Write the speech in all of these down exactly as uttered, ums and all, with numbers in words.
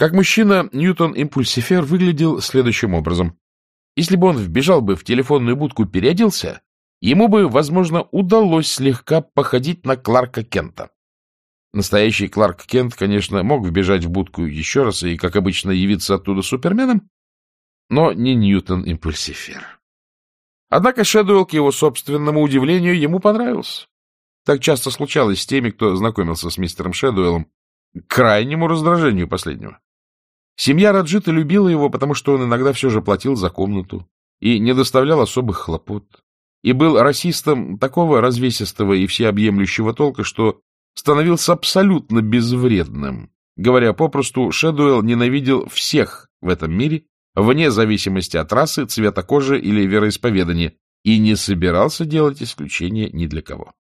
Как мужчина, Ньютон Импульсифер выглядел следующим образом. Если бы он вбежал бы в телефонную будку, переоделся, ему бы, возможно, удалось слегка походить на Кларка Кента. Настоящий Кларк Кент, конечно, мог вбежать в будку еще раз и, как обычно, явиться оттуда Суперменом, но не Ньютон Импульсифер. Однако Шэдуэлл, к его собственному удивлению, ему понравился. Так часто случалось с теми, кто знакомился с мистером Шэдуэллом, к крайнему раздражению последнего. Семья Раджита любила его, потому что он иногда все же платил за комнату и не доставлял особых хлопот, и был расистом такого развесистого и всеобъемлющего толка, что становился абсолютно безвредным. Говоря попросту, Шэдуэлл ненавидел всех в этом мире, вне зависимости от расы, цвета кожи или вероисповедания, и не собирался делать исключения ни для кого.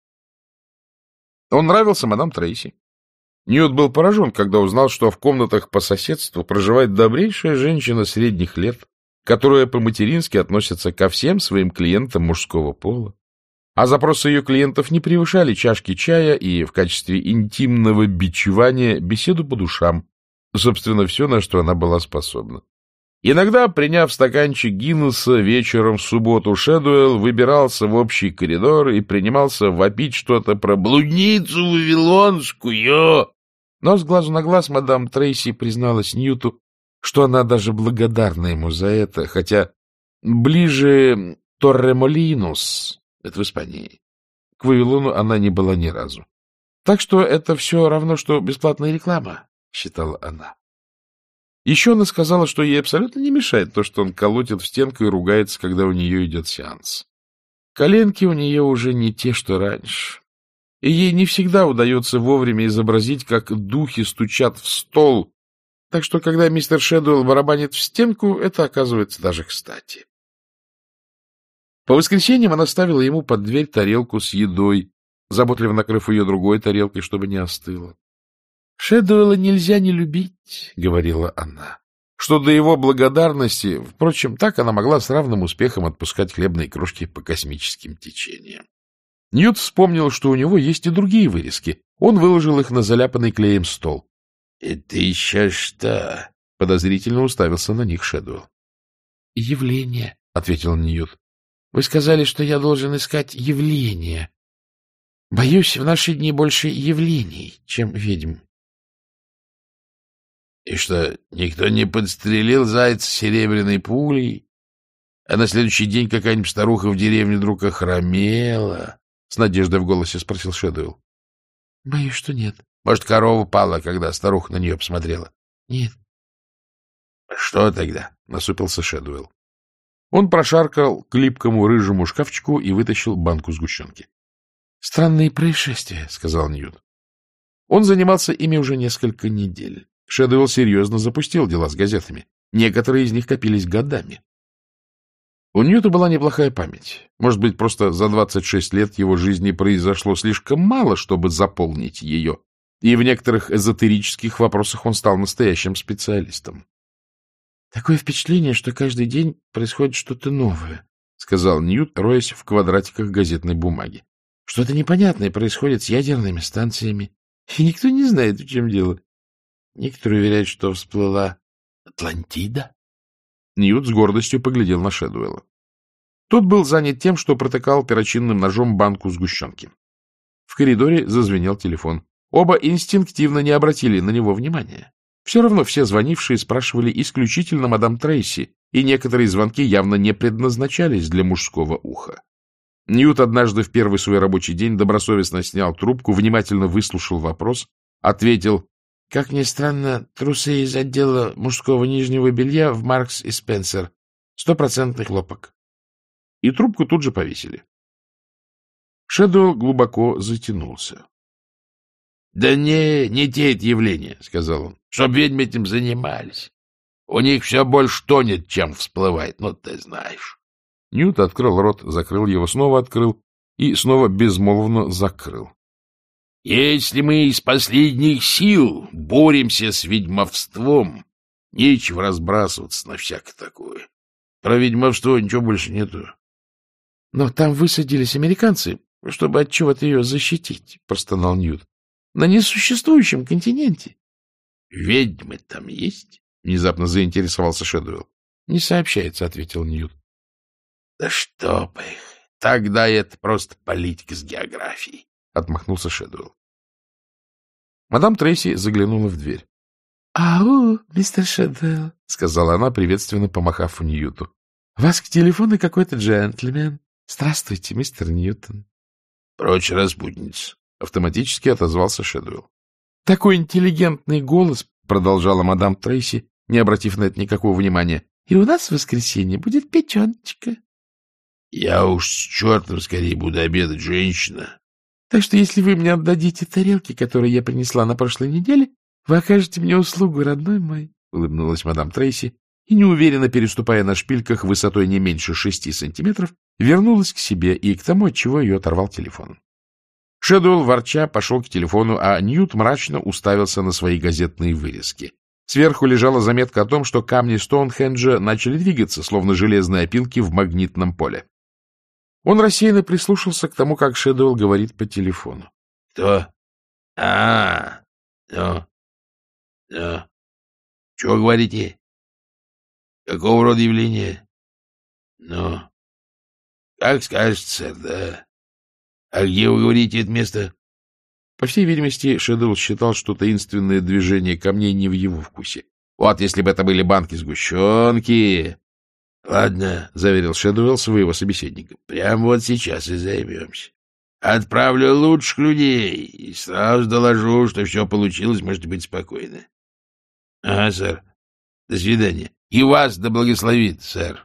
Он нравился мадам Трейси. Ньют был поражен, когда узнал, что в комнатах по соседству проживает добрейшая женщина средних лет, которая по-матерински относится ко всем своим клиентам мужского пола. А запросы ее клиентов не превышали чашки чая и в качестве интимного бичевания беседу по душам, собственно, все, на что она была способна. Иногда, приняв стаканчик Гиннесса вечером в субботу, Шэдуэлл выбирался в общий коридор и принимался вопить что-то про блудницу вавилонскую. Но с глазу на глаз мадам Трейси призналась Ньюту, что она даже благодарна ему за это, хотя ближе Торремолинус, это в Испании, к Вавилону она не была ни разу. Так что это все равно, что бесплатная реклама, считала она. Еще она сказала, что ей абсолютно не мешает то, что он колотит в стенку и ругается, когда у нее идет сеанс. Коленки у нее уже не те, что раньше. И ей не всегда удается вовремя изобразить, как духи стучат в стол. Так что, когда мистер Шэдуэлл барабанит в стенку, это оказывается даже кстати. По воскресеньям она ставила ему под дверь тарелку с едой, заботливо накрыв ее другой тарелкой, чтобы не остыла. «Шэдуэлла нельзя не любить», — говорила она, что до его благодарности, впрочем, так она могла с равным успехом отпускать хлебные крошки по космическим течениям. Ньют вспомнил, что у него есть и другие вырезки. Он выложил их на заляпанный клеем стол. — Это еще что? — подозрительно уставился на них Шэдуэлл. — Явление, — ответил Ньют. — Вы сказали, что я должен искать явление. Боюсь, в наши дни больше явлений, чем ведьм. — И что, никто не подстрелил зайца серебряной пулей? А на следующий день какая-нибудь старуха в деревне вдруг охромела? — с надеждой в голосе спросил Шэдуэлл. — Боюсь, что нет. — Может, корова пала, когда старуха на нее посмотрела? — Нет. — Что тогда? — насупился Шэдуэлл. Он прошаркал к липкому рыжему шкафчику и вытащил банку сгущенки. — Странные происшествия, — сказал Ньют. Он занимался ими уже несколько недель. Шэдуэлл серьезно запустил дела с газетами. Некоторые из них копились годами. У Ньюта была неплохая память. Может быть, просто за двадцать шесть лет его жизни произошло слишком мало, чтобы заполнить ее, и в некоторых эзотерических вопросах он стал настоящим специалистом. — Такое впечатление, что каждый день происходит что-то новое, — сказал Ньют, роясь в квадратиках газетной бумаги. — Что-то непонятное происходит с ядерными станциями, и никто не знает, в чем дело. Некоторые уверяют, что всплыла Атлантида. Ньют с гордостью поглядел на Шэдуэлла. Тот был занят тем, что протыкал перочинным ножом банку сгущенки. В коридоре зазвенел телефон. Оба инстинктивно не обратили на него внимания. Все равно все звонившие спрашивали исключительно мадам Трейси, и некоторые звонки явно не предназначались для мужского уха. Ньют однажды в первый свой рабочий день добросовестно снял трубку, внимательно выслушал вопрос, ответил: «Как ни странно, трусы из отдела мужского нижнего белья в Маркс и Спенсер. Стопроцентный хлопок». И трубку тут же повесили. Шэдуэлл глубоко затянулся. — Да не, не те это явления, — сказал он, — чтоб ведьмы этим занимались. У них все больше тонет, чем всплывает, ну ты знаешь. Ньют открыл рот, закрыл его, снова открыл и снова безмолвно закрыл. — Если мы из последних сил боремся с ведьмовством, нечего разбрасываться на всякое такое. Про ведьмовство ничего больше нету. — Но там высадились американцы, чтобы от чего-то ее защитить, — простонал Ньют. — На несуществующем континенте. — Ведьмы там есть? — внезапно заинтересовался Шэдуэлл. — Не сообщается, — ответил Ньют. — Да чтоб их! Тогда это просто политика с географией, — отмахнулся Шэдуэлл. Мадам Трейси заглянула в дверь. — Ау, мистер Шэдуэлл, — сказала она, приветственно помахав Ньюту. — Вас к телефону какой-то джентльмен. Здравствуйте, мистер Ньютон. — Прочь, распутница, — автоматически отозвался Шэдуэлл. — Такой интеллигентный голос, — продолжала мадам Трейси, не обратив на это никакого внимания. — И у нас в воскресенье будет печеночка. — Я уж с чертом скорее буду обедать, женщина. Так что если вы мне отдадите тарелки, которые я принесла на прошлой неделе, вы окажете мне услугу, родной мой, — улыбнулась мадам Трейси и, неуверенно переступая на шпильках высотой не меньше шести сантиметров, вернулась к себе и к тому, от чего ее оторвал телефон. Шэдуэлл, ворча, пошел к телефону, а Ньют мрачно уставился на свои газетные вырезки. Сверху лежала заметка о том, что камни Стоунхенджа начали двигаться, словно железные опилки в магнитном поле. Он рассеянно прислушался к тому, как Шэдуэлл говорит по телефону. — Кто? — А, ну, ну. Чего говорите? Какого рода явление? — Ну, как скажете, сэр, да. А где вы говорите это место? По всей видимости, Шэдуэлл считал, что таинственное движение камней не в его вкусе. Вот если бы это были банки сгущенки... — Ладно, — заверил Шэдуэлл своего собеседника, — прямо вот сейчас и займемся. Отправлю лучших людей и сразу доложу, что все получилось, можете быть спокойны. — Ага, сэр. До свидания. И вас да благословит, сэр.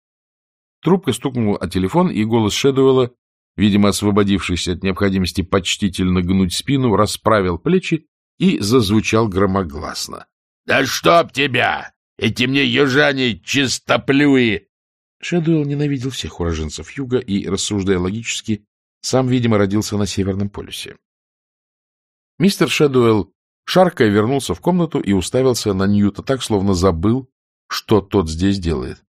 Трубка стукнула о телефон, и голос Шэдуэлла, видимо, освободившись от необходимости почтительно гнуть спину, расправил плечи и зазвучал громогласно. — Да чтоб тебя! Эти мне южане чистоплюи! Шэдуэлл ненавидел всех уроженцев юга и, рассуждая логически, сам, видимо, родился на Северном полюсе. Мистер Шэдуэлл, шаркая, вернулся в комнату и уставился на Ньюта так, словно забыл, что тот здесь делает.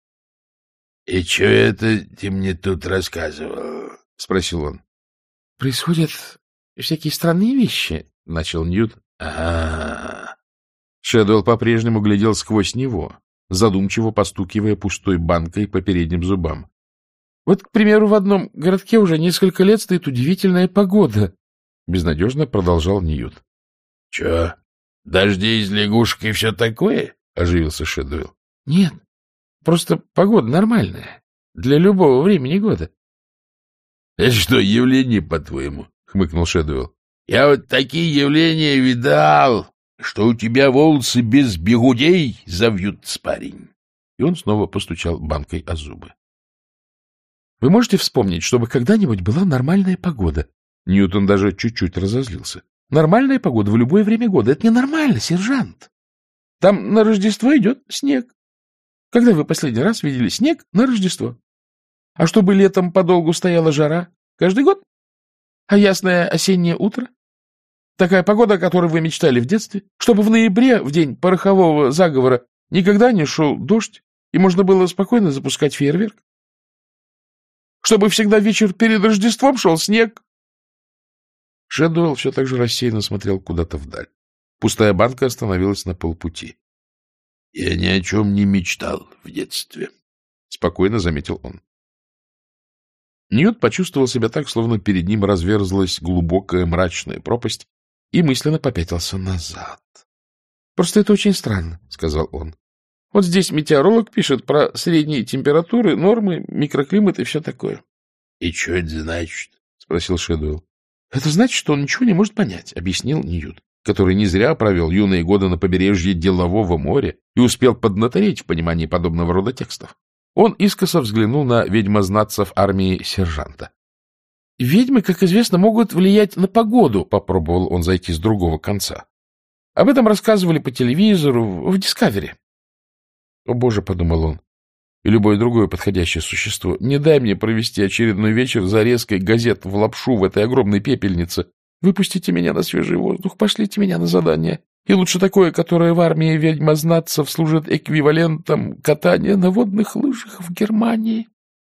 — И что это ты мне тут рассказывал? — спросил он. — Происходят всякие странные вещи, — начал Ньют. — Ага. Шэдуэлл по-прежнему глядел сквозь него, задумчиво постукивая пустой банкой по передним зубам. — Вот, к примеру, в одном городке уже несколько лет стоит удивительная погода, — безнадежно продолжал Ньют. — Че, дожди из лягушек и все такое? — оживился Шэдуэлл. — Нет, просто погода нормальная, для любого времени года. — Это что, явление, по-твоему? — хмыкнул Шэдуэлл. — Я вот такие явления видал, что у тебя волосы без бегудей завьются, парень. И он снова постучал банкой о зубы. — Вы можете вспомнить, чтобы когда-нибудь была нормальная погода? Ньютон даже чуть-чуть разозлился. — Нормальная погода в любое время года. Это ненормально, сержант. Там на Рождество идет снег. Когда вы последний раз видели снег на Рождество? А чтобы летом подолгу стояла жара? Каждый год? А ясное осеннее утро? Такая погода, о которой вы мечтали в детстве? Чтобы в ноябре, в день порохового заговора, никогда не шел дождь, и можно было спокойно запускать фейерверк? Чтобы всегда вечер перед Рождеством шел снег? Шэдуэлл все так же рассеянно смотрел куда-то вдаль. Пустая банка остановилась на полпути. — Я ни о чем не мечтал в детстве, — спокойно заметил он. Ньют почувствовал себя так, словно перед ним разверзлась глубокая мрачная пропасть, и мысленно попятился назад. — Просто это очень странно, — сказал он. — Вот здесь метеоролог пишет про средние температуры, нормы, микроклимат и все такое. — И что это значит? — спросил Шэдуэлл. — Это значит, что он ничего не может понять, — объяснил Ньют, который не зря провел юные годы на побережье Делового моря и успел поднатореть в понимании подобного рода текстов. Он искоса взглянул на ведьмознатцев армии сержанта. — Ведьмы, как известно, могут влиять на погоду, — попробовал он зайти с другого конца. Об этом рассказывали по телевизору, в Дискавери. — О, боже, — подумал он, — и любое другое подходящее существо, не дай мне провести очередной вечер за резкой газет в лапшу в этой огромной пепельнице. Выпустите меня на свежий воздух, пошлите меня на задание. И лучше такое, которое в армии ведьмознатцев служит эквивалентом катания на водных лыжах в Германии.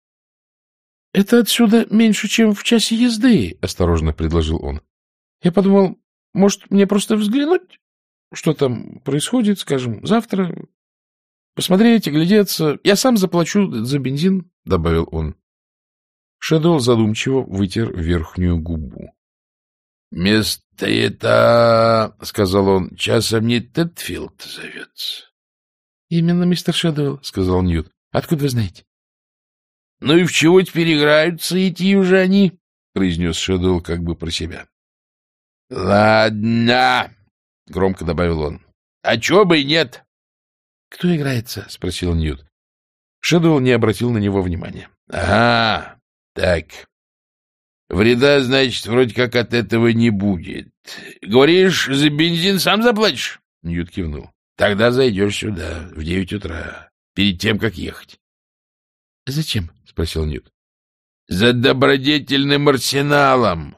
— Это отсюда меньше, чем в часе езды, — осторожно предложил он. — Я подумал, может, мне просто взглянуть? что там происходит, скажем, завтра. Посмотреть, оглядеться. Я сам заплачу за бензин, — добавил он. Шэдоуэлл задумчиво вытер верхнюю губу. — Место это, — сказал он, — часом не Тедфилд зовется. — Именно, мистер Шэдоуэлл, — сказал Ньют. — Откуда вы знаете? — Ну и в чего теперь играются эти южане? — произнес Шэдоуэлл как бы про себя. — Ладно, — громко добавил он. — А чего бы и нет? — Кто играется? — спросил Ньют. Шэдоуэлл не обратил на него внимания. — Ага, так. Вреда, значит, вроде как от этого не будет. Говоришь, за бензин сам заплатишь? Ньют кивнул. — Тогда зайдешь сюда в девять утра, перед тем, как ехать. — Зачем? — спросил Ньют. — За добродетельным арсеналом.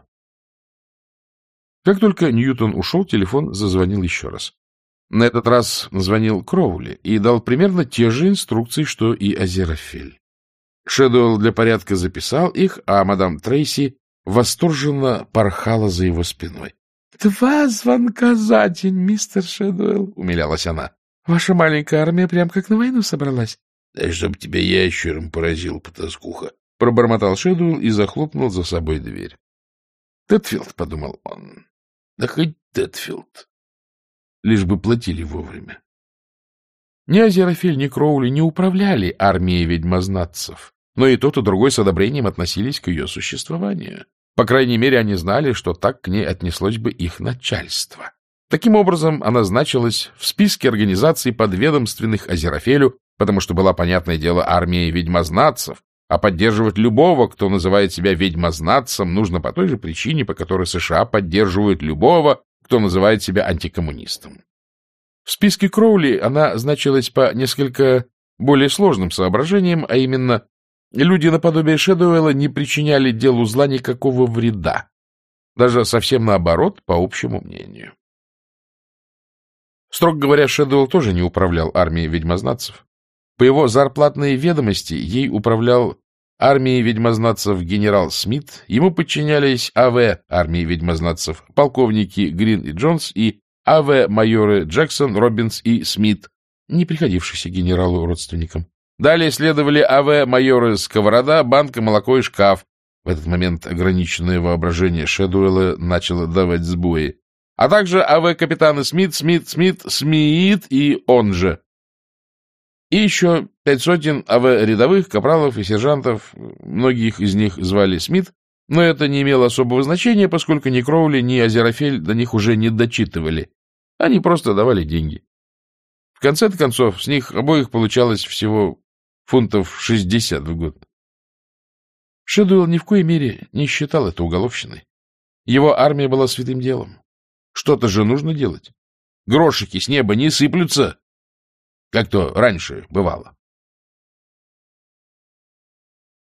Как только Ньютон ушел, телефон зазвонил еще раз. На этот раз звонил Кроули и дал примерно те же инструкции, что и Азерофель. Шэдоуэлл для порядка записал их, а мадам Трейси восторженно порхала за его спиной. — Два звонка за день, мистер Шэдоуэлл, — умилялась она. — Ваша маленькая армия прям как на войну собралась. — Да чтоб тебя ящером поразил, потаскуха! — пробормотал Шэдоуэлл и захлопнул за собой дверь. — Тедфилд, — подумал он, — да хоть Тедфилд. Лишь бы платили вовремя. Ни Азерофель, ни Кроули не управляли армией ведьмознатцев, но и тот, и другой с одобрением относились к ее существованию. По крайней мере, они знали, что так к ней отнеслось бы их начальство. Таким образом, она значилась в списке организаций, подведомственных Азерофелю, потому что была, понятное дело, армией ведьмознатцев, а поддерживать любого, кто называет себя ведьмознатцем, нужно по той же причине, по которой США поддерживают любого, кто называет себя антикоммунистом. В списке Кроули она значилась по несколько более сложным соображениям, а именно, люди наподобие Шэдоуэлла не причиняли делу зла никакого вреда. Даже совсем наоборот, по общему мнению. Строго говоря, Шэдоуэлл тоже не управлял армией ведьмознатцев. По его зарплатной ведомости ей управлял армией ведьмознатцев генерал Смит, ему подчинялись АВ армии ведьмознатцев, полковники Грин и Джонс и АВ-майоры Джексон, Робинс и Смит, не приходившиеся генералу родственникам. Далее следовали АВ-майоры Сковорода, Банка, Молоко и Шкаф. В этот момент ограниченное воображение Шэдоуэлла начало давать сбои. А также АВ-капитаны Смит, Смит, Смит, Смит и он же. И еще пять сотен АВ-рядовых, капралов и сержантов, многих из них звали Смит, но это не имело особого значения, поскольку ни Кроули, ни Азерофель до них уже не дочитывали. Они просто давали деньги. В конце концов, с них обоих получалось всего фунтов шестьдесят в год. Шэдоуэлл ни в коей мере не считал это уголовщиной. Его армия была святым делом. Что-то же нужно делать. Грошики с неба не сыплются, как то раньше бывало.